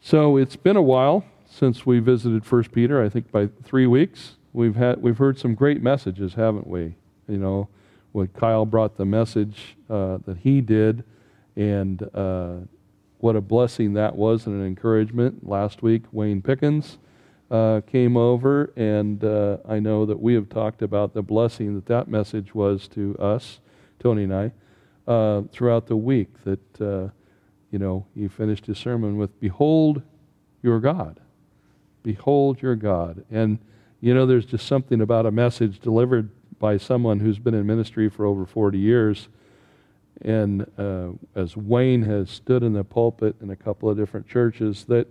So it's been a while since we visited 1 Peter. I think by 3 weeks we've heard some great messages, haven't we? You know, when Kyle brought the message that he did, and what a blessing that was and an encouragement. Last week, Wayne Pickens came over, and I know that we have talked about the blessing that message was to us, Tony and I, throughout the week. That he finished his sermon with, "Behold your God. Behold your God." And, there's just something about a message delivered by someone who's been in ministry for over 40 years. And as Wayne has stood in the pulpit in a couple of different churches, that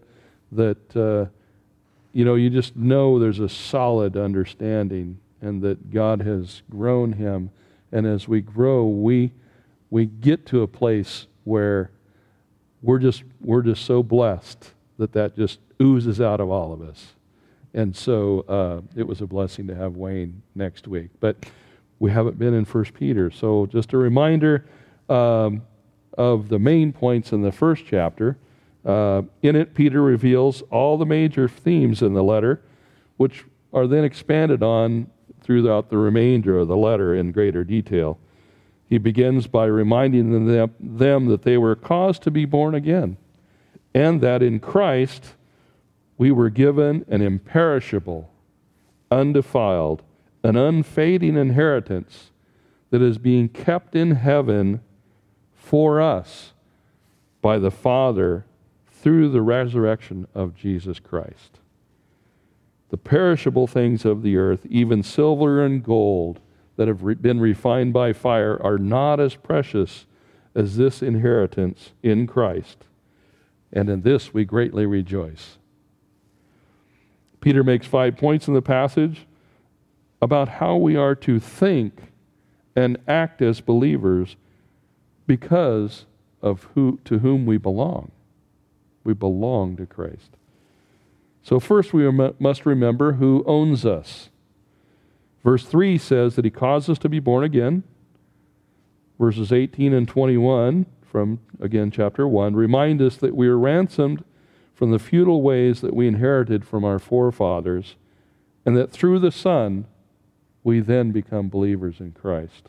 you just know there's a solid understanding, and that God has grown him. And as we grow, we get to a place where we're just so blessed that just oozes out of all of us. And so it was a blessing to have Wayne next week. But we haven't been in 1 Peter. So just a reminder of the main points in the first chapter. In it, Peter reveals all the major themes in the letter, which are then expanded on throughout the remainder of the letter in greater detail. He begins by reminding them that they were caused to be born again, and that in Christ we were given an imperishable, undefiled, an unfading inheritance that is being kept in heaven for us by the Father through the resurrection of Jesus Christ. The perishable things of the earth, even silver and gold, that have been refined by fire, are not as precious as this inheritance in Christ, and in this we greatly rejoice. Peter makes 5 points in the passage about how we are to think and act as believers because of to whom we belong. We belong to Christ. So first we must remember who owns us. Verse 3 says that he caused us to be born again. Verses 18 and 21 from, again, chapter 1, remind us that we are ransomed from the futile ways that we inherited from our forefathers, and that through the Son, we then become believers in Christ.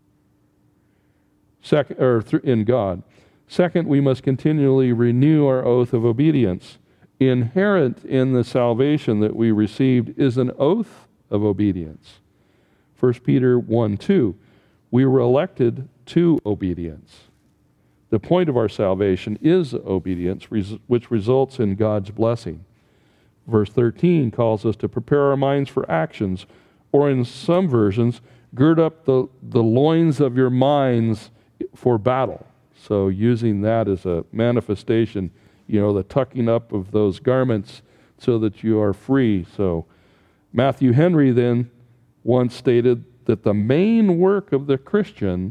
In God. Second, we must continually renew our oath of obedience. Inherent in the salvation that we received is an oath of obedience. 1 Peter 1:2, we were elected to obedience. The point of our salvation is obedience, which results in God's blessing. Verse 13 calls us to prepare our minds for actions, or in some versions, gird up the loins of your minds for battle. So using that as a manifestation, the tucking up of those garments so that you are free. So Matthew Henry then once stated that the main work of the Christian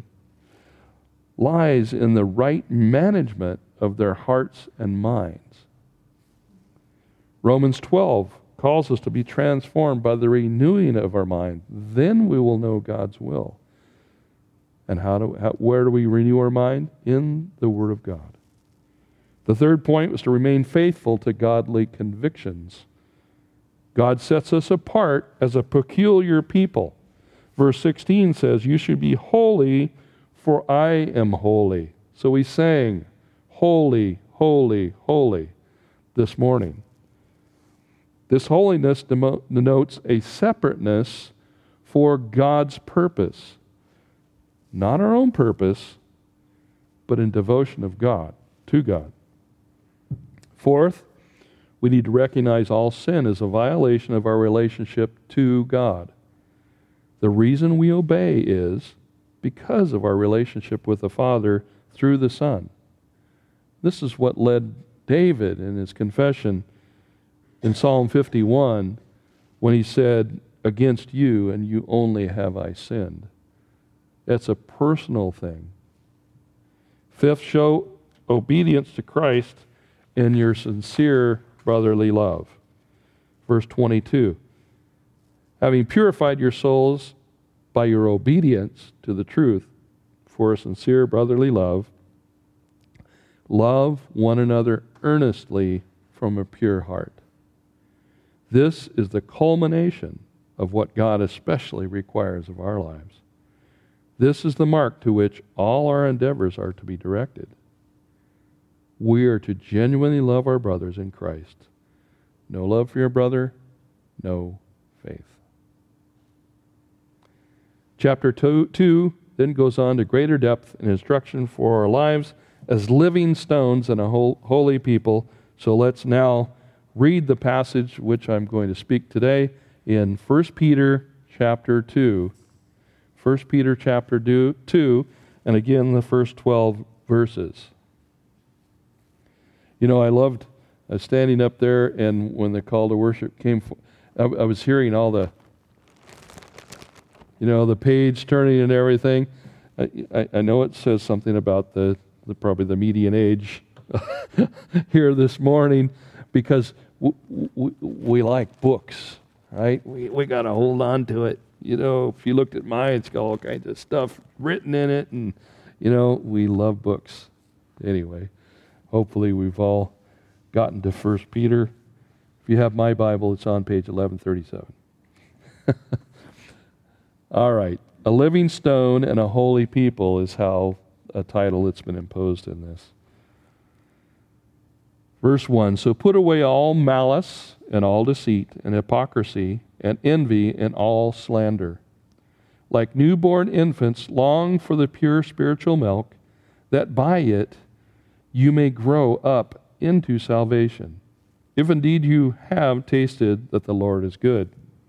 lies in the right management of their hearts and minds. Romans 12 calls us to be transformed by the renewing of our mind. Then we will know God's will. And where do we renew our mind? In the Word of God. The third point was to remain faithful to godly convictions. God sets us apart as a peculiar people. Verse 16 says, "You should be holy, for I am holy." So we sang, "Holy, holy, holy," this morning. This holiness denotes a separateness for God's purpose. Not our own purpose, but in devotion of God, to God. Fourth, we need to recognize all sin as a violation of our relationship to God. The reason we obey is because of our relationship with the Father through the Son. This is what led David in his confession in Psalm 51 when he said, "Against you and you only have I sinned." That's a personal thing. Fifth, show obedience to Christ in your sincere brotherly love. Verse 22, "Having purified your souls by your obedience to the truth for a sincere brotherly love, love one another earnestly from a pure heart. This is the culmination of what God especially requires of our lives. This is the mark to which all our endeavors are to be directed. We are to genuinely love our brothers in Christ. No love for your brother, no faith. Chapter 2 then goes on to greater depth and instruction for our lives as living stones and a holy people. So let's now read the passage which I'm going to speak today in 1 Peter chapter 2. 1 Peter chapter 2, and again the first 12 verses. You know, I loved standing up there, and when the call to worship came, I was hearing all the, the page turning and everything. I know it says something about the probably the median age here this morning, because we like books, right? We got to hold on to it. If you looked at mine, it's got all kinds of stuff written in it, and we love books. Anyway, hopefully we've all gotten to 1 Peter. If you have my Bible, it's on page 1137. All right. A living stone and a holy people is how a title that's been imposed in this. Verse 1, so put away all malice and all deceit and hypocrisy and envy and all slander. Like newborn infants, long for the pure spiritual milk, that by it you may grow up into salvation, if indeed you have tasted that the Lord is good.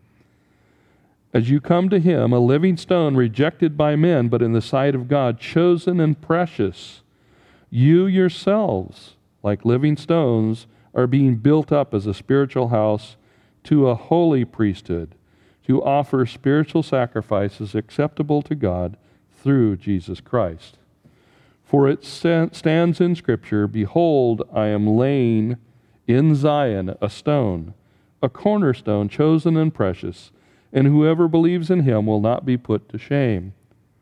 As you come to him, a living stone rejected by men, but in the sight of God, chosen and precious, you yourselves, like living stones, are being built up as a spiritual house to a holy priesthood, to offer spiritual sacrifices acceptable to God through Jesus Christ. For it stands in Scripture, behold, I am laying in Zion a stone, a cornerstone chosen and precious, and whoever believes in him will not be put to shame.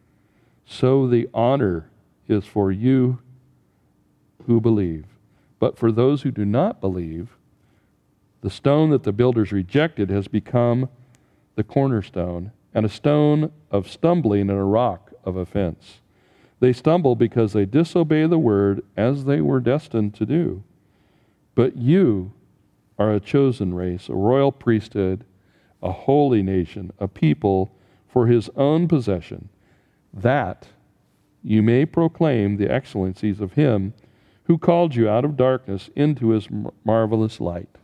So the honor is for you who believe. But for those who do not believe, the stone that the builders rejected has become the cornerstone, and a stone of stumbling and a rock of offense. They stumble because they disobey the word as they were destined to do. But you are a chosen race, a royal priesthood, a holy nation, a people for his own possession, that you may proclaim the excellencies of him who called you out of darkness into his marvelous light.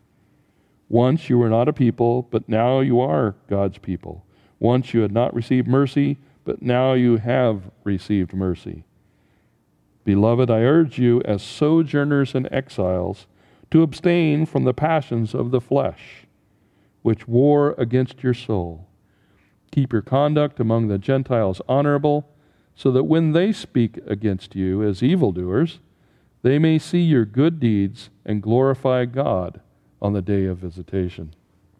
Once you were not a people, but now you are God's people. Once you had not received mercy, but now you have received mercy. Beloved, I urge you as sojourners and exiles to abstain from the passions of the flesh, which war against your soul. Keep your conduct among the Gentiles honorable, so that when they speak against you as evildoers, they may see your good deeds and glorify God on the day of visitation.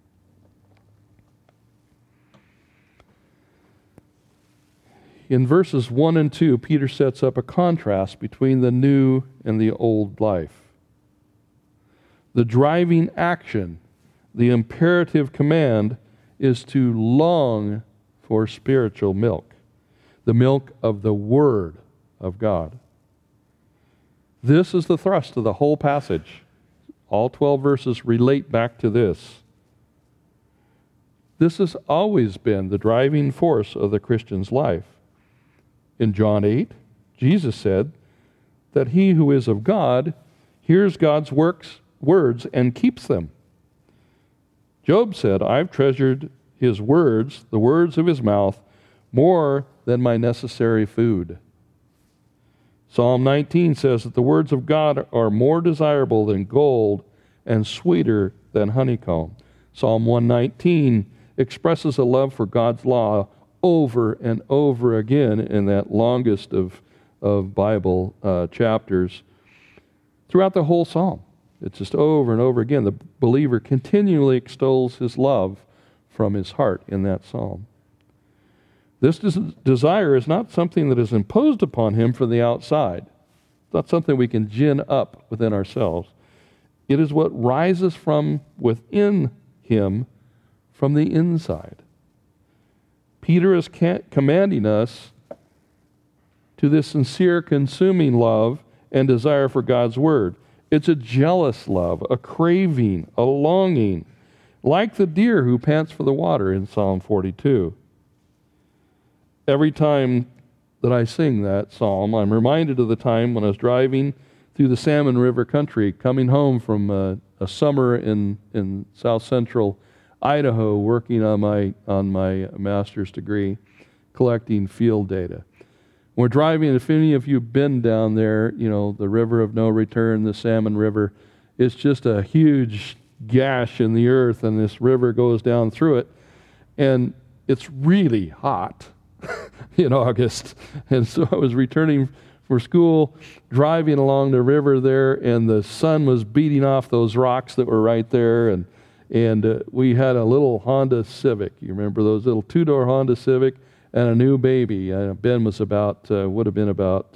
In verses 1 and 2, Peter sets up a contrast between the new and the old life. The driving action, the imperative command, is to long for spiritual milk, the milk of the Word of God. This is the thrust of the whole passage. All 12 verses relate back to this. This has always been the driving force of the Christian's life. In John 8, Jesus said that he who is of God hears God's words and keeps them. Job said, I've treasured his words, the words of his mouth, more than my necessary food. Psalm 19 says that the words of God are more desirable than gold and sweeter than honeycomb. Psalm 119 expresses a love for God's law over and over again in that longest of Bible chapters throughout the whole psalm. It's just over and over again. The believer continually extols his love from his heart in that psalm. This desire is not something that is imposed upon him from the outside. It's not something we can gin up within ourselves. It is what rises from within him, from the inside. Peter is commanding us to this sincere, consuming love and desire for God's Word. It's a jealous love, a craving, a longing, like the deer who pants for the water in Psalm 42. Every time that I sing that psalm, I'm reminded of the time when I was driving through the Salmon River country, coming home from a summer in south central Idaho, working on my master's degree, collecting field data. We're driving, if any of you have been down there, you know, the river of no return, the Salmon River, it's just a huge gash in the earth, and this river goes down through it, and it's really hot in August. And so I was returning for school, driving along the river there, and the sun was beating off those rocks that were right there, and we had a little Honda Civic. You remember those little two-door Honda Civic? And a new baby. Ben was would have been about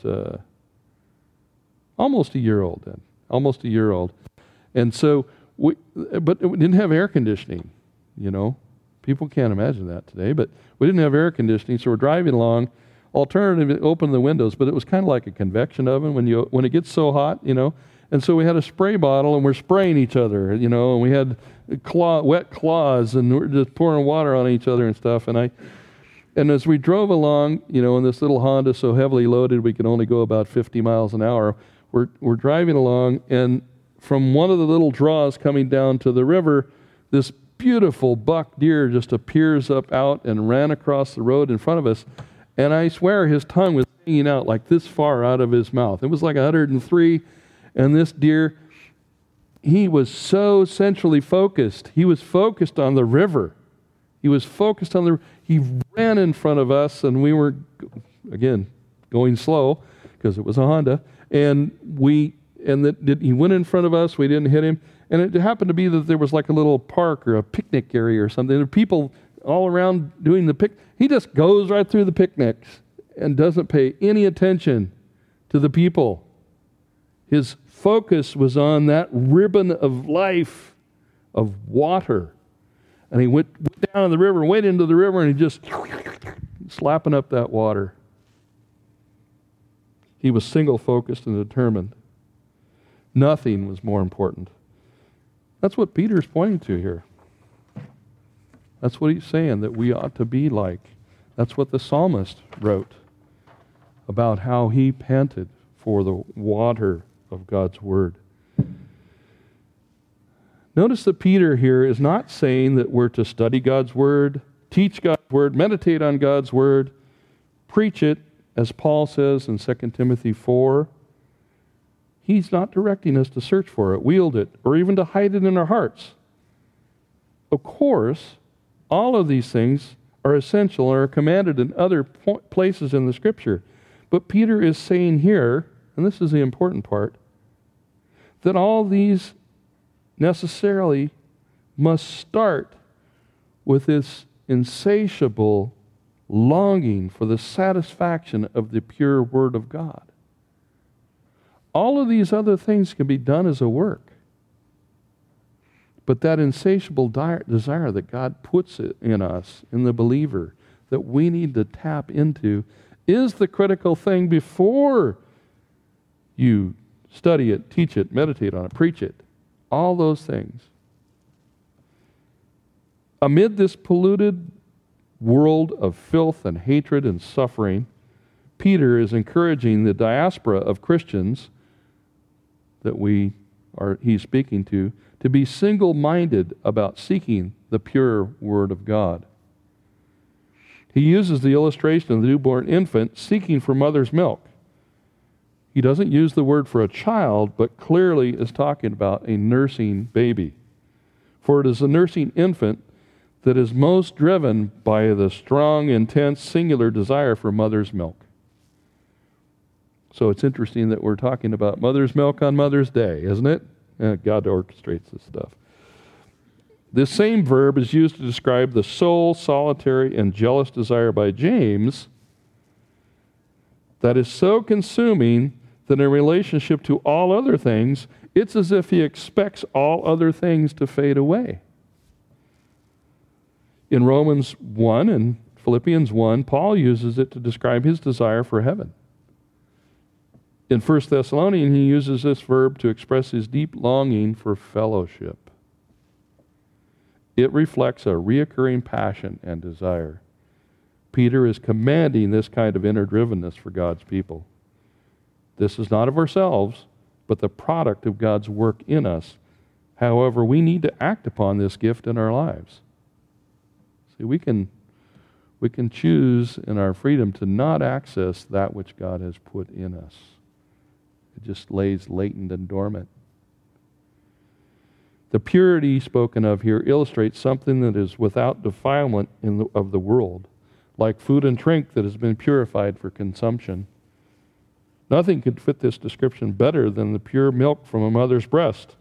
almost a year old then. Almost a year old. And so, but we didn't have air conditioning, you know. People can't imagine that today, but we didn't have air conditioning, so we're driving along. Alternatively, open the windows, but it was kind of like a convection oven when it gets so hot, you know. And so we had a spray bottle, and we're spraying each other, you know, and we had wet claws, and we're just pouring water on each other and stuff. And as we drove along, you know, in this little Honda so heavily loaded we could only go about 50 miles an hour, we're driving along, and from one of the little draws coming down to the river, this beautiful buck deer just appears up out and ran across the road in front of us, and I swear his tongue was hanging out like this far out of his mouth. It was like 103, and this deer, he was so centrally focused. He was focused on the river. He ran in front of us, and we were, again, going slow because it was a Honda, and he went in front of us. We didn't hit him, and it happened to be that there was like a little park or a picnic area or something. There were people all around doing the picnic. He just goes right through the picnics and doesn't pay any attention to the people. His focus was on that ribbon of life, of water. And he went down in the river, went into the river, and he just slapping up that water. He was single-focused and determined. Nothing was more important. That's what Peter's pointing to here. That's what he's saying that we ought to be like. That's what the psalmist wrote about how he panted for the water of God's Word. Notice that Peter here is not saying that we're to study God's Word, teach God's Word, meditate on God's Word, preach it, as Paul says in 2 Timothy 4. He's not directing us to search for it, wield it, or even to hide it in our hearts. Of course, all of these things are essential and are commanded in other places in the Scripture. But Peter is saying here, and this is the important part, that all these necessarily must start with this insatiable longing for the satisfaction of the pure Word of God. All of these other things can be done as a work. But that insatiable desire that God puts it in us, in the believer, that we need to tap into, is the critical thing before you study it, teach it, meditate on it, preach it. All those things. Amid this polluted world of filth and hatred and suffering, Peter is encouraging the diaspora of Christians that he's speaking to be single-minded about seeking the pure Word of God. He uses the illustration of the newborn infant seeking for mother's milk. He doesn't use the word for a child, but clearly is talking about a nursing baby. For it is a nursing infant that is most driven by the strong, intense, singular desire for mother's milk. So it's interesting that we're talking about mother's milk on Mother's Day, isn't it? God orchestrates this stuff. This same verb is used to describe the sole, solitary, and jealous desire by James that is so consuming that in relationship to all other things, it's as if he expects all other things to fade away. In Romans 1 and Philippians 1, Paul uses it to describe his desire for heaven. In 1 Thessalonians, he uses this verb to express his deep longing for fellowship. It reflects a reoccurring passion and desire. Peter is commanding this kind of inner drivenness for God's people. This is not of ourselves, but the product of God's work in us. However, we need to act upon this gift in our lives. See, we can choose in our freedom to not access that which God has put in us. It just lays latent and dormant. The purity spoken of here illustrates something that is without defilement of the world, like food and drink that has been purified for consumption. Nothing could fit this description better than the pure milk from a mother's breast.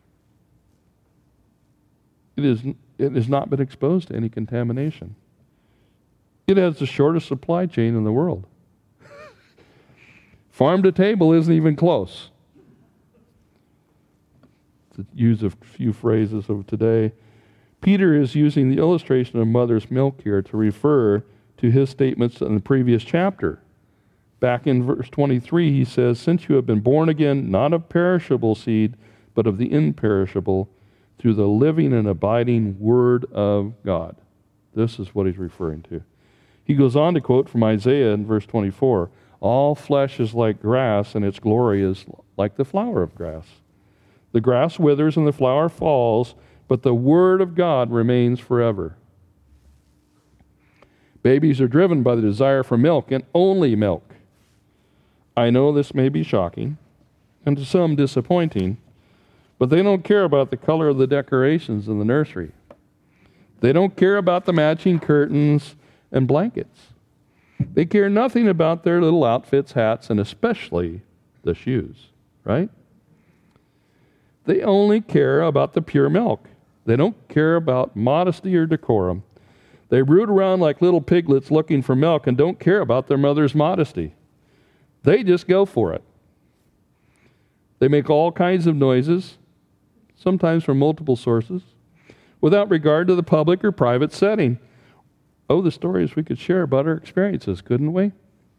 It has not been exposed to any contamination. It has the shortest supply chain in the world. Farm to table isn't even close. To use a few phrases of today, Peter is using the illustration of mother's milk here to refer to his statements in the previous chapter. Back in verse 23, he says, "Since you have been born again, not of perishable seed, but of the imperishable, through the living and abiding Word of God." This is what he's referring to. He goes on to quote from Isaiah in verse 24, "All flesh is like grass, and its glory is like the flower of grass. The grass withers and the flower falls, but the Word of God remains forever." Babies are driven by the desire for milk and only milk. I know this may be shocking, and to some disappointing, but they don't care about the color of the decorations in the nursery. They don't care about the matching curtains and blankets. They care nothing about their little outfits, hats, and especially the shoes, right? They only care about the pure milk. They don't care about modesty or decorum. They root around like little piglets looking for milk and don't care about their mother's modesty. They just go for it. They make all kinds of noises, sometimes from multiple sources, without regard to the public or private setting. Oh, the stories we could share about our experiences, couldn't we?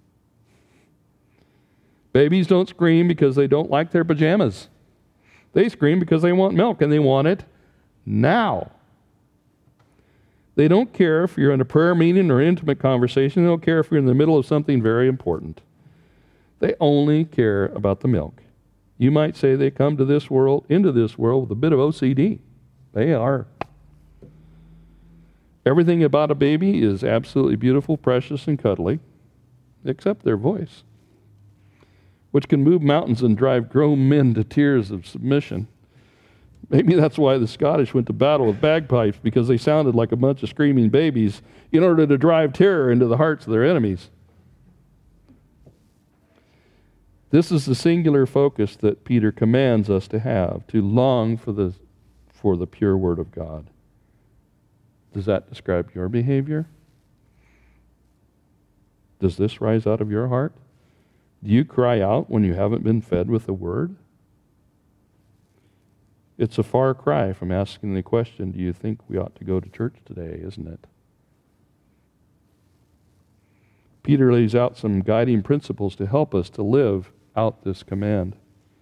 Babies don't scream because they don't like their pajamas. They scream because they want milk, and they want it now. They don't care if you're in a prayer meeting or intimate conversation. They don't care if you're in the middle of something very important. They only care about the milk. You might say they come to this world, into this world, with a bit of OCD. They are. Everything about a baby is absolutely beautiful, precious, and cuddly, except their voice, which can move mountains and drive grown men to tears of submission. Maybe that's why the Scottish went to battle with bagpipes, because they sounded like a bunch of screaming babies in order to drive terror into the hearts of their enemies. This is the singular focus that Peter commands us to have, to long for the pure Word of God. Does that describe your behavior? Does this rise out of your heart? Do you cry out when you haven't been fed with the Word? It's a far cry from asking the question, do you think we ought to go to church today, isn't it? Peter lays out some guiding principles to help us to live out this command.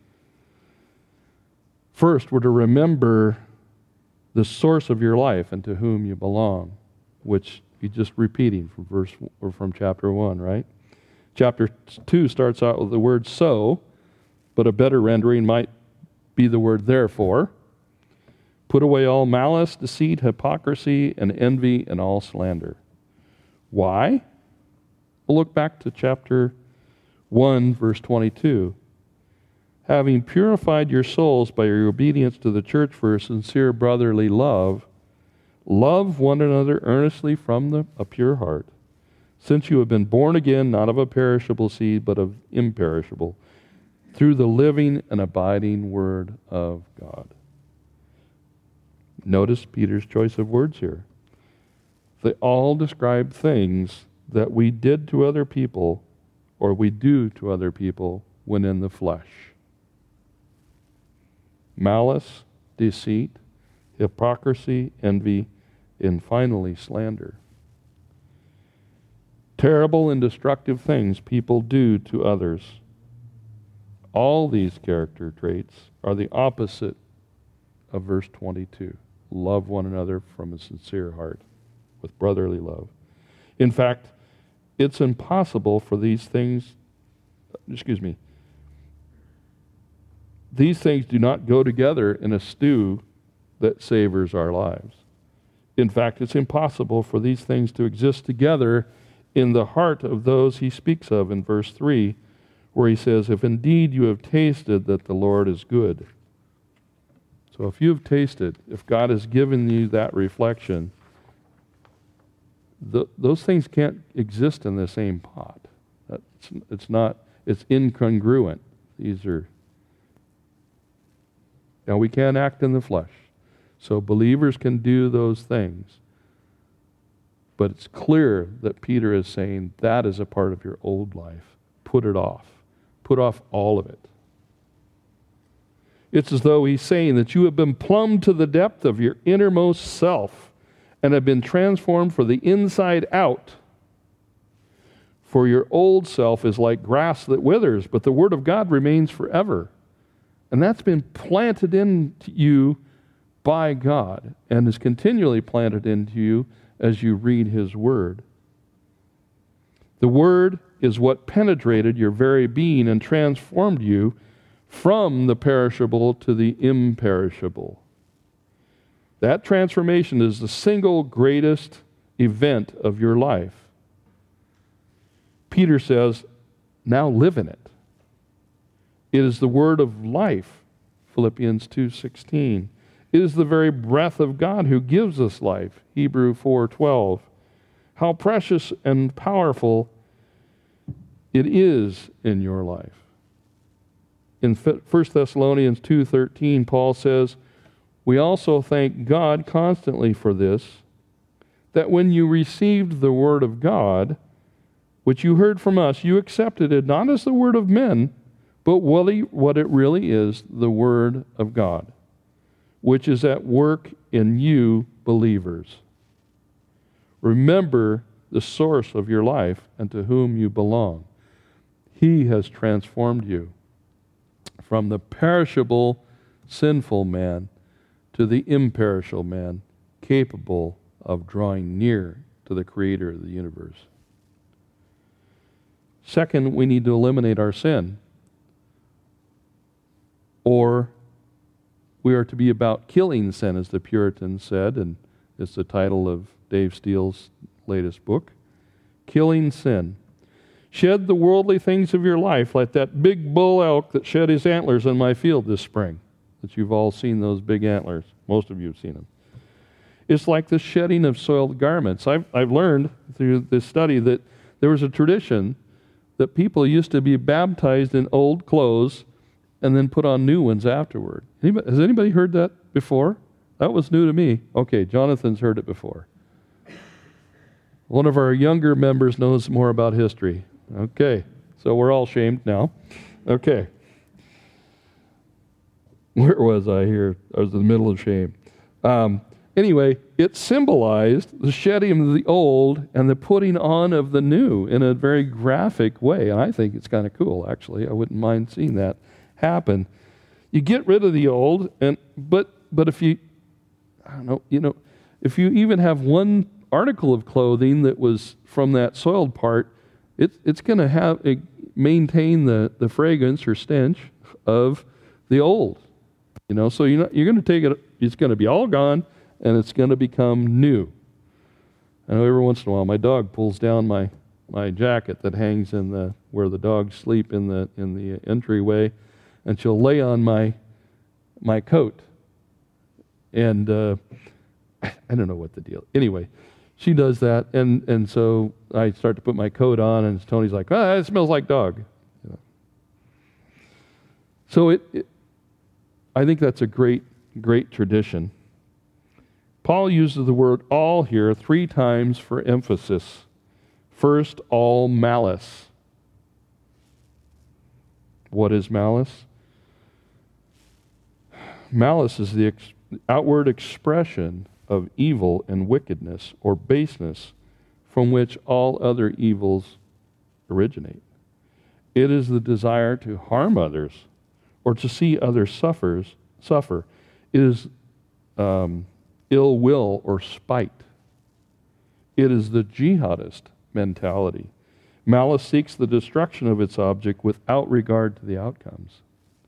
First, we're to remember the source of your life and to whom you belong, which he's just repeating from chapter 1, right? Chapter 2 starts out with the word "so," but a better rendering might be the word "therefore." Put away all malice, deceit, hypocrisy, and envy, and all slander. Why? We'll look back to chapter 1, verse 22. Having purified your souls by your obedience to the church for a sincere brotherly love, love one another earnestly from a pure heart, since you have been born again, not of a perishable seed, but of imperishable, through the living and abiding Word of God. Notice Peter's choice of words here. They all describe things that we did to other people, or we do to other people, when in the flesh. Malice, deceit, hypocrisy, envy, and finally slander. Terrible and destructive things people do to others. All these character traits are the opposite of verse 22. Love one another from a sincere heart with brotherly love. In fact, it's impossible for these things do not go together in a stew that savors our lives. In fact, it's impossible for these things to exist together in the heart of those he speaks of in verse 3, where he says, if indeed you have tasted that the Lord is good. So if you have tasted, if God has given you that reflection, those things can't exist in the same pot. It's incongruent. Now we can't act in the flesh. So believers can do those things. But it's clear that Peter is saying that is a part of your old life. Put it off. Put off all of it. It's as though he's saying that you have been plumbed to the depth of your innermost self and have been transformed from the inside out. For your old self is like grass that withers, but the Word of God remains forever. And that's been planted into you by God and is continually planted into you as you read His Word. The Word is what penetrated your very being and transformed you from the perishable to the imperishable. That transformation is the single greatest event of your life. Peter says, now live in it. It is the word of life, Philippians 2:16. It is the very breath of God who gives us life, Hebrews 4:12. How precious and powerful it is in your life. In 1 Thessalonians 2:13, Paul says, we also thank God constantly for this, that when you received the word of God, which you heard from us, you accepted it not as the word of men, but what it really is, the word of God, which is at work in you believers. Remember the source of your life and to whom you belong. He has transformed you from the perishable, sinful man to the imperishable man, capable of drawing near to the Creator of the universe. Second, we need to eliminate our sin. Or we are to be about killing sin, as the Puritans said, and it's the title of Dave Steele's latest book. Killing sin. Shed the worldly things of your life like that big bull elk that shed his antlers in my field this spring. That you've all seen those big antlers. Most of you have seen them. It's like the shedding of soiled garments. I've learned through this study that there was a tradition that people used to be baptized in old clothes and then put on new ones afterward. Has anybody heard that before? That was new to me. Okay, Jonathan's heard it before. One of our younger members knows more about history. Okay, so we're all shamed now. Okay. Where was I here? I was in the middle of shame. Anyway, it symbolized the shedding of the old and the putting on of the new in a very graphic way. And I think it's kind of cool, actually. I wouldn't mind seeing that happen. You get rid of the old, but if you, if you even have one article of clothing that was from that soiled part, it's going to maintain the fragrance or stench of the old. So you're going to take it. It's going to be all gone, and it's going to become new. I know every once in a while my dog pulls down my jacket that hangs in where the dogs sleep in the entryway, and she'll lay on my coat. And I don't know what the deal. Anyway, she does that, and so I start to put my coat on, and Tony's like, it smells like dog. So I think that's a great tradition. Paul uses the word all here 3 times for emphasis. First, all malice. What is malice? Malice is the outward expression of evil and wickedness or baseness from which all other evils originate. It is the desire to harm others or to see others suffer. It is ill will or spite. It is the jihadist mentality. Malice seeks the destruction of its object without regard to the outcomes.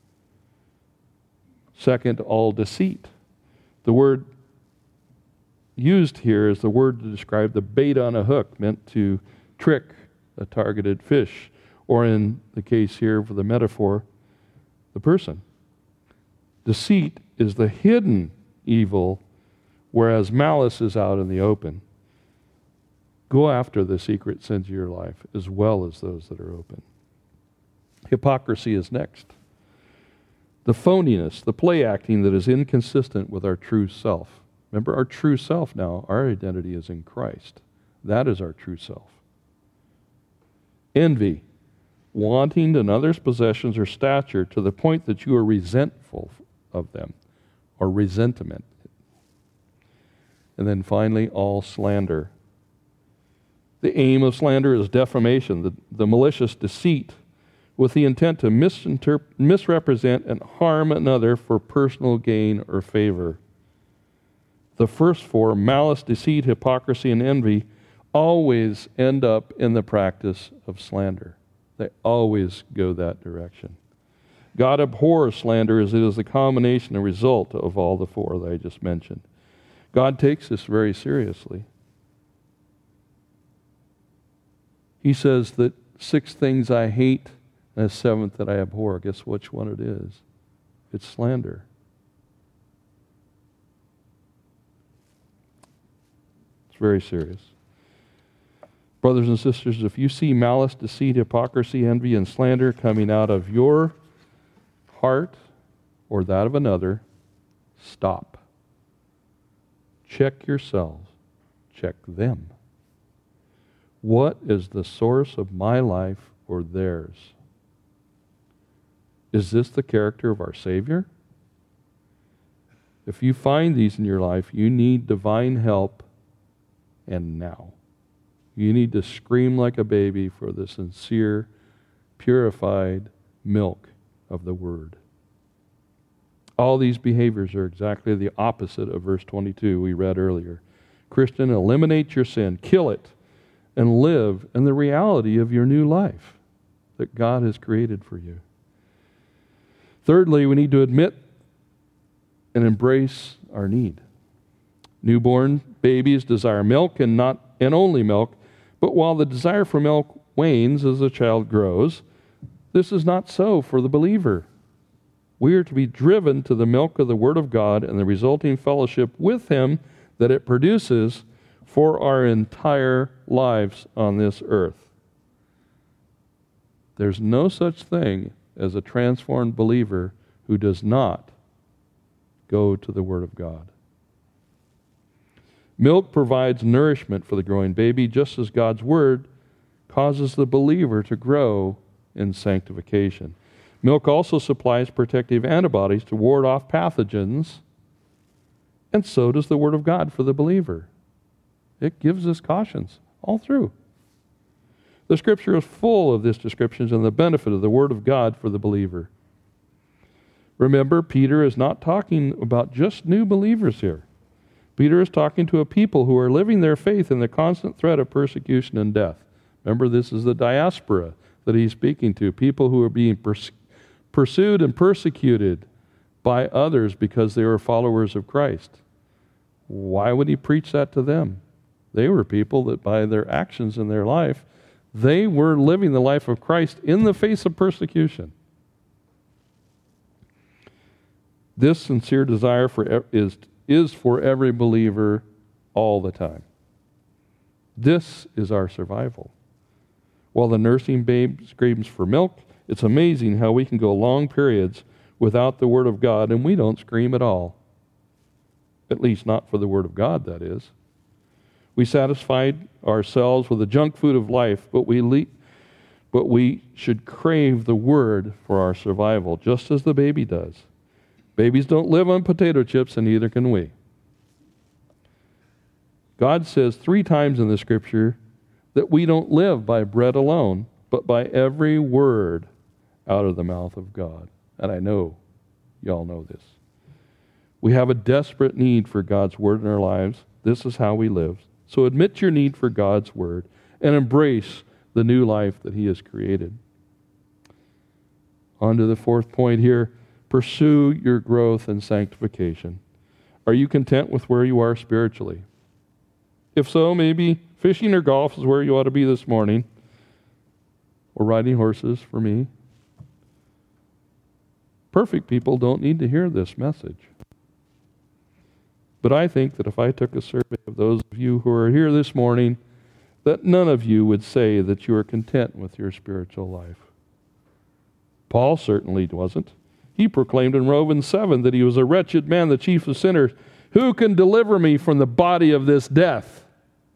Second, all deceit. The word used here is the word to describe the bait on a hook meant to trick a targeted fish, or in the case here for the metaphor, the person. Deceit is the hidden evil, whereas malice is out in the open. Go after the secret sins of your life as well as those that are open. Hypocrisy is next. The phoniness, the play acting that is inconsistent with our true self. Remember, our true self now, our identity is in Christ. That is our true self. Envy, wanting another's possessions or stature to the point that you are resentful of them, or resentment. And then finally, all slander. The aim of slander is defamation, the malicious deceit, with the intent to misrepresent and harm another for personal gain or favor. The first four, malice, deceit, hypocrisy, and envy, always end up in the practice of slander. They always go that direction. God abhors slander as it is the combination and result of all the four that I just mentioned. God takes this very seriously. He says that 6 things I hate and a 7th that I abhor. Guess which one it is? It's slander. It's very serious. Brothers and sisters, if you see malice, deceit, hypocrisy, envy, and slander coming out of your heart or that of another, stop. Check yourselves. Check them. What is the source of my life or theirs? Is this the character of our Savior? If you find these in your life, you need divine help, and now. You need to scream like a baby for the sincere, purified milk of the Word. All these behaviors are exactly the opposite of verse 22 we read earlier. Christian, eliminate your sin, kill it, and live in the reality of your new life that God has created for you. Thirdly, we need to admit and embrace our need. Newborn babies desire milk and only milk, but while the desire for milk wanes as the child grows, this is not so for the believer. We are to be driven to the milk of the Word of God and the resulting fellowship with Him that it produces for our entire lives on this earth. There's no such thing as a transformed believer who does not go to the Word of God. Milk provides nourishment for the growing baby, just as God's Word causes the believer to grow in sanctification. Milk also supplies protective antibodies to ward off pathogens, and so does the Word of God for the believer. It gives us cautions all through. The Scripture is full of this descriptions and the benefit of the Word of God for the believer. Remember, Peter is not talking about just new believers here. Peter is talking to a people who are living their faith in the constant threat of persecution and death. Remember, this is the diaspora that he's speaking to, people who are being pursued and persecuted by others because they were followers of Christ. Why would he preach that to them? They were people that by their actions in their life, they were living the life of Christ in the face of persecution. This sincere desire is for every believer all the time. This is our survival. While the nursing babe screams for milk, it's amazing how we can go long periods without the Word of God and we don't scream at all. At least not for the Word of God, that is. We satisfied ourselves with the junk food of life, but we but we should crave the Word for our survival, just as the baby does. Babies don't live on potato chips, and neither can we. God says 3 times in the Scripture that we don't live by bread alone, but by every word out of the mouth of God. And I know y'all know this. We have a desperate need for God's Word in our lives. This is how we live. So admit your need for God's Word and embrace the new life that He has created. On to the 4th point here. Pursue your growth and sanctification. Are you content with where you are spiritually? If so, maybe fishing or golf is where you ought to be this morning, or riding horses for me. Perfect people don't need to hear this message. But I think that if I took a survey of those of you who are here this morning, that none of you would say that you are content with your spiritual life. Paul certainly wasn't. He proclaimed in Romans 7 that he was a wretched man, the chief of sinners. Who can deliver me from the body of this death?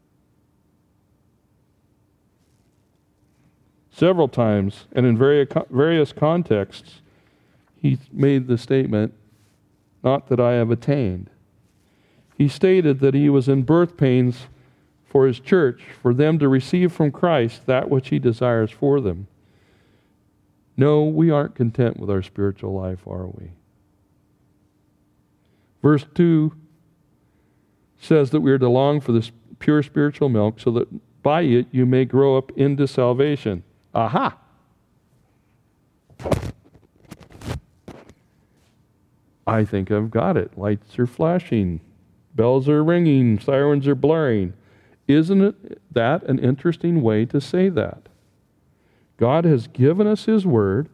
Several times, and in various contexts, he made the statement, not that I have attained. He stated that he was in birth pains for his church, for them to receive from Christ that which he desires for them. No, we aren't content with our spiritual life, are we? Verse 2 says that we are to long for this pure spiritual milk, so that by it you may grow up into salvation. Aha! I think I've got it. Lights are flashing. Bells are ringing. Sirens are blaring. Isn't it that an interesting way to say that? God has given us His Word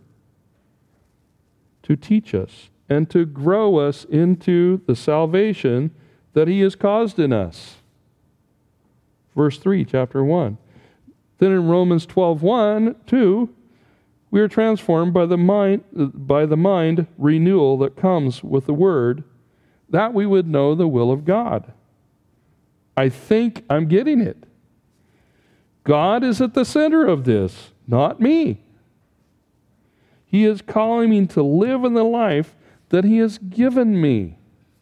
to teach us and to grow us into the salvation that He has caused in us. Verse 3, chapter 1. Then in Romans 12:1, 2, we are transformed by the mind renewal that comes with the Word, that we would know the will of God. I think I'm getting it. God is at the center of this, not me. He is calling me to live in the life that He has given me.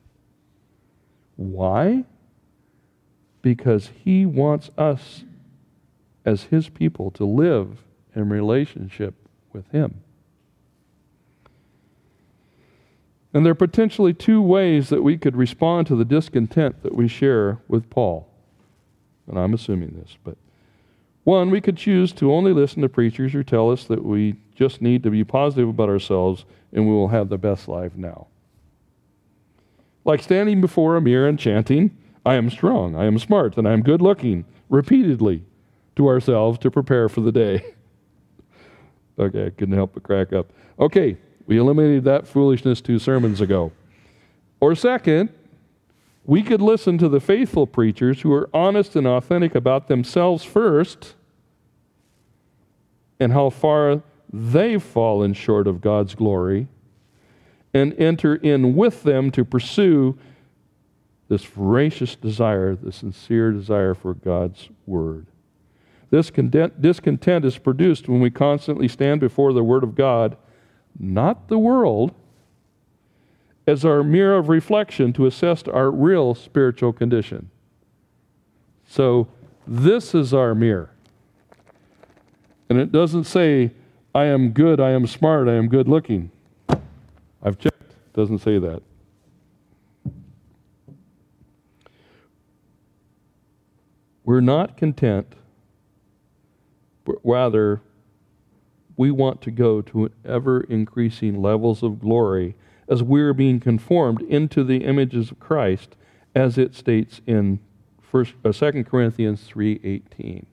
Why? Because He wants us as His people to live in relationship with Him. And there are potentially 2 ways that we could respond to the discontent that we share with Paul. And I'm assuming this, but 1, we could choose to only listen to preachers who tell us that we just need to be positive about ourselves and we will have the best life now. Like standing before a mirror and chanting, I am strong, I am smart, and I am good looking, repeatedly to ourselves to prepare for the day. Okay, I couldn't help but crack up. Okay, we eliminated that foolishness 2 sermons ago. Or 2nd, we could listen to the faithful preachers who are honest and authentic about themselves first and how far they've fallen short of God's glory, and enter in with them to pursue this voracious desire, the sincere desire for God's Word. This discontent is produced when we constantly stand before the Word of God, not the world, as our mirror of reflection to assess our real spiritual condition. So this is our mirror. And it doesn't say, I am good, I am smart, I am good looking. I've checked. It doesn't say that. We're not content, but rather we want to go to ever-increasing levels of glory as we're being conformed into the images of Christ, as it states in 2 Corinthians 3:18.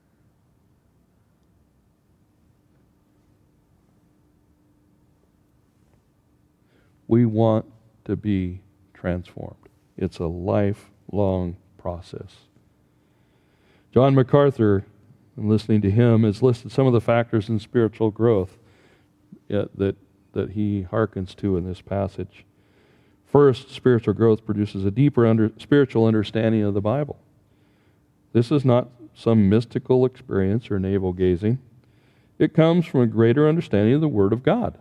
We want to be transformed. It's a lifelong process. John MacArthur, in listening to him, has listed some of the factors in spiritual growth that he hearkens to in this passage. First, spiritual growth produces a deeper spiritual understanding of the Bible. This is not some mystical experience or navel gazing. It comes from a greater understanding of the Word of God.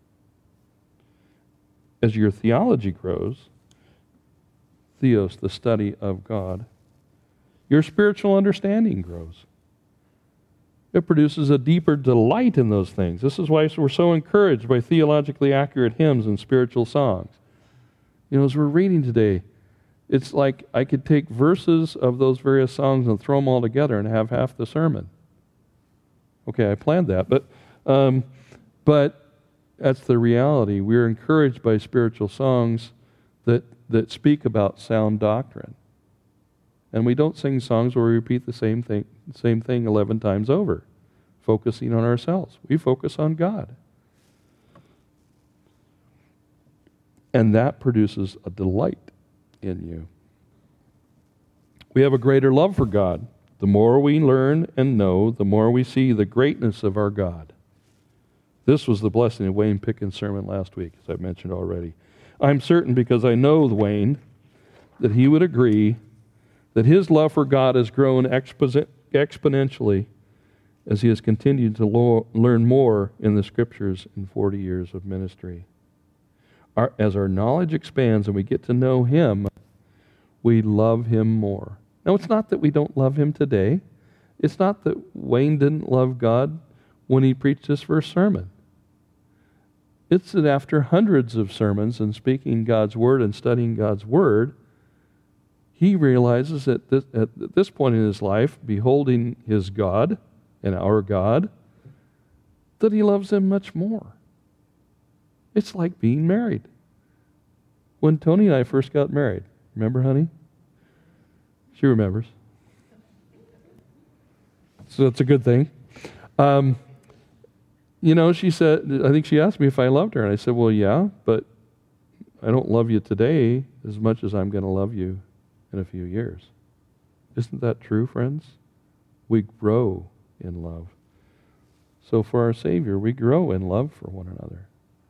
As your theology grows, theos, the study of God, your spiritual understanding grows. It produces a deeper delight in those things. This is why we're so encouraged by theologically accurate hymns and spiritual songs. You know, as we're reading today, it's like I could take verses of those various songs and throw them all together and have half the sermon. Okay, I planned that, but that's the reality. We're encouraged by spiritual songs that speak about sound doctrine. And we don't sing songs where we repeat the same thing 11 times over, focusing on ourselves. We focus on God. And that produces a delight in you. We have a greater love for God. The more we learn and know, the more we see the greatness of our God. This was the blessing of Wayne Pickens' sermon last week, as I've mentioned already. I'm certain, because I know Wayne, that he would agree that his love for God has grown exponentially as he has continued to learn more in the Scriptures in 40 years of ministry. As our knowledge expands and we get to know him, we love him more. Now, it's not that we don't love him today. It's not that Wayne didn't love God when he preached his first sermon. It's that after hundreds of sermons and speaking God's Word and studying God's Word, he realizes that at this point in his life, beholding his God and our God, that he loves him much more. It's like being married. When Tony and I first got married, remember, honey? She remembers. So that's a good thing. She said, I think she asked me if I loved her, and I said, well, yeah, but I don't love you today as much as I'm going to love you in a few years. Isn't that true, friends? We grow in love. So for our Savior, we grow in love for one another.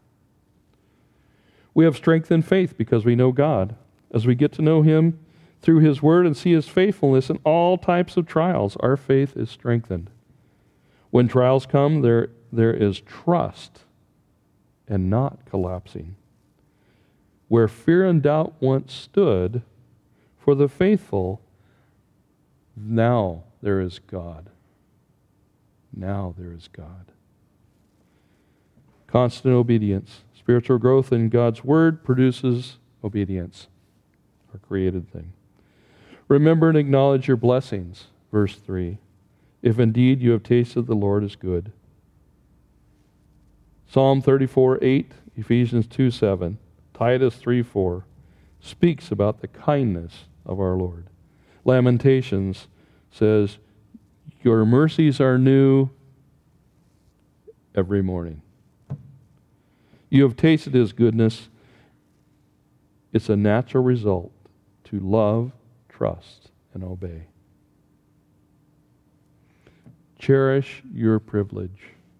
We have strength in faith because we know God. As we get to know him through his Word and see his faithfulness in all types of trials, our faith is strengthened. When trials come, there is trust and not collapsing. Where fear and doubt once stood, for the faithful, now there is God. Now there is God. Constant obedience. Spiritual growth in God's Word produces obedience, our created thing. Remember and acknowledge your blessings, verse 3. If indeed you have tasted the Lord is good. Psalm 34:8, Ephesians 2:7, Titus 3:4 speaks about the kindness of our Lord. Lamentations says, your mercies are new every morning. You have tasted his goodness. It's a natural result to love, trust, and obey. Cherish your privilege,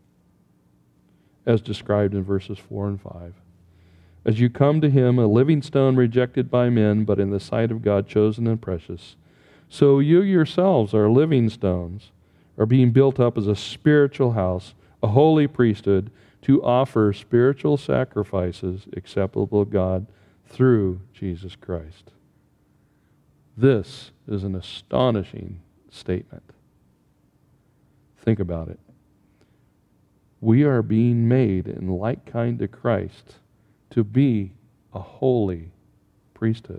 as described in verses 4 and 5. As you come to him, a living stone rejected by men, but in the sight of God chosen and precious, so you yourselves are living stones, are being built up as a spiritual house, a holy priesthood, to offer spiritual sacrifices acceptable to God through Jesus Christ. This is an astonishing statement. Think about it. We are being made in like kind to Christ to be a holy priesthood.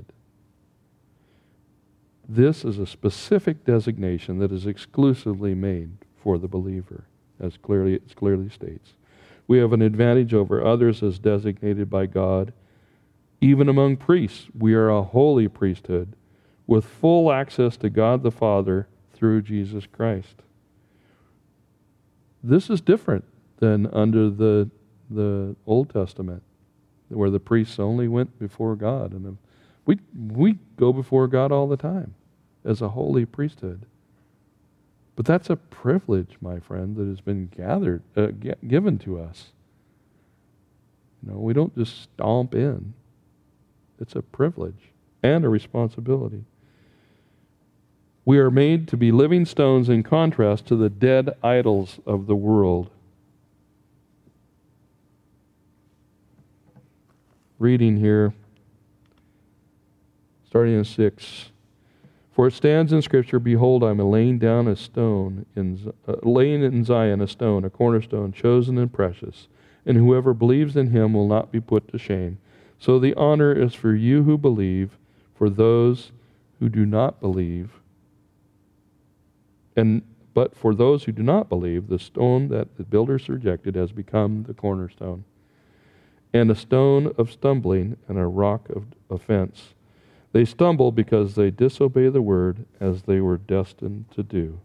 This is a specific designation that is exclusively made for the believer, as it clearly states. We have an advantage over others as designated by God. Even among priests, we are a holy priesthood with full access to God the Father through Jesus Christ. This is different than under the Old Testament, where the priests only went before God. And we go before God all the time as a holy priesthood. But that's a privilege, my friend, that has been given to us. We don't just stomp in. It's a privilege and a responsibility. We are made to be living stones in contrast to the dead idols of the world reading here, starting in 6. For it stands in Scripture, behold, I am laying down a stone, laying in Zion a stone, a cornerstone, chosen and precious, and whoever believes in him will not be put to shame. So the honor is for you who believe, for those who do not believe. But for those who do not believe, the stone that the builders rejected has become the cornerstone, and a stone of stumbling and a rock of offense. They stumble because they disobey the word as they were destined to do.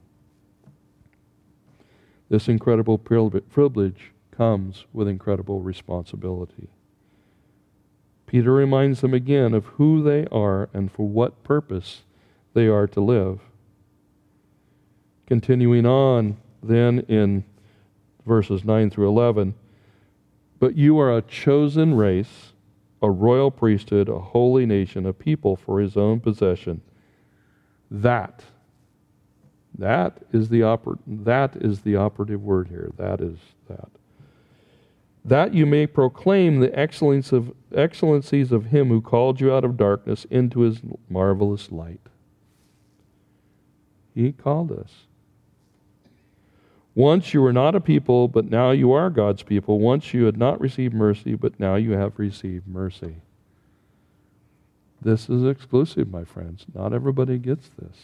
This incredible privilege comes with incredible responsibility. Peter reminds them again of who they are and for what purpose they are to live. Continuing on then in verses 9 through 11, but you are a chosen race, a royal priesthood, a holy nation, a people for his own possession. That is the operative word here. That is that. That you may proclaim the excellencies of him who called you out of darkness into his marvelous light. He called us. Once you were not a people, but now you are God's people. Once you had not received mercy, but now you have received mercy. This is exclusive, my friends. Not everybody gets this.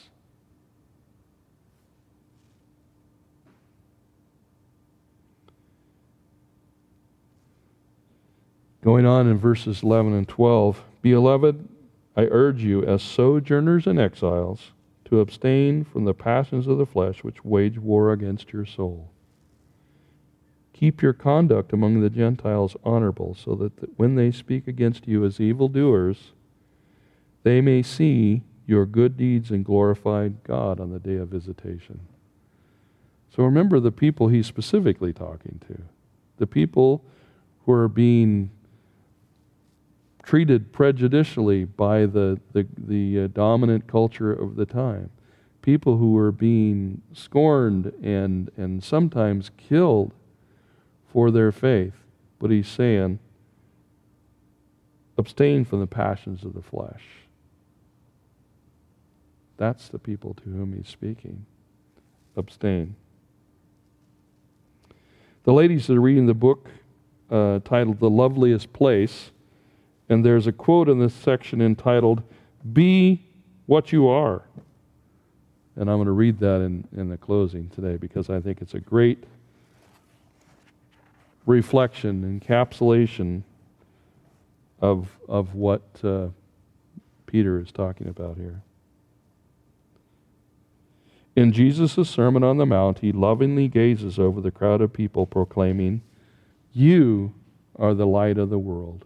Going on in verses 11 and 12, Beloved, I urge you as sojourners and exiles to abstain from the passions of the flesh which wage war against your soul. Keep your conduct among the Gentiles honorable, so that when they speak against you as evildoers, they may see your good deeds and glorify God on the day of visitation. So remember the people he's specifically talking to. The people who are being treated prejudicially by the dominant culture of the time. People who were being scorned and sometimes killed for their faith. But he's saying, abstain from the passions of the flesh. That's the people to whom he's speaking. Abstain. The ladies are reading the book titled The Loveliest Place, and there's a quote in this section entitled, Be What You Are. And I'm going to read that in the closing today because I think it's a great reflection, encapsulation of what Peter is talking about here. In Jesus' Sermon on the Mount, he lovingly gazes over the crowd of people proclaiming, You are the light of the world.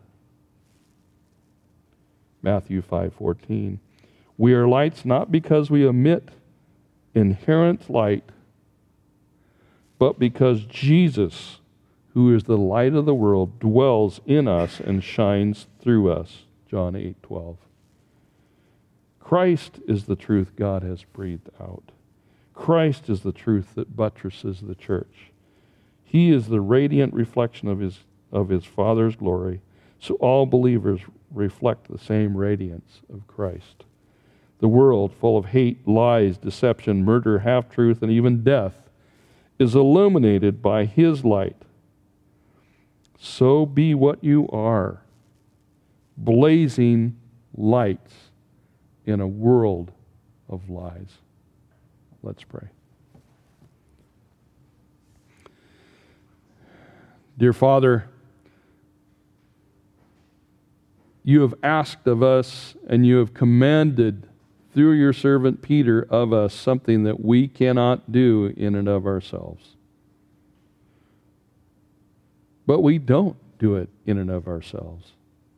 Matthew 5:14. We are lights not because we emit inherent light, but because Jesus, who is the light of the world, dwells in us and shines through us. John 8:12. Christ is the truth God has breathed out. Christ is the truth that buttresses the church. He is the radiant reflection of his Father's glory, so all believers reflect the same radiance of Christ. The world, full of hate, lies, deception, murder, half-truth, and even death, is illuminated by his light. So be what you are, blazing lights in a world of lies. Let's pray. Dear Father, you have asked of us and you have commanded through your servant Peter of us something that we cannot do in and of ourselves. But we don't do it in and of ourselves.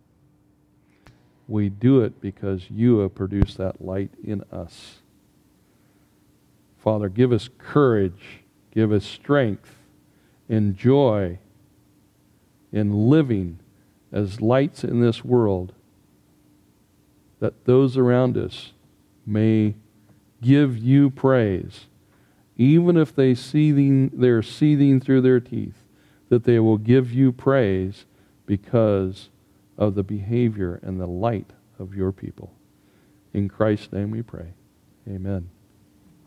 We do it because you have produced that light in us. Father, give us courage, give us strength and joy in living as lights in this world, that those around us may give you praise, even if they're seething through their teeth, that they will give you praise because of the behavior and the light of your people. In Christ's name we pray. Amen.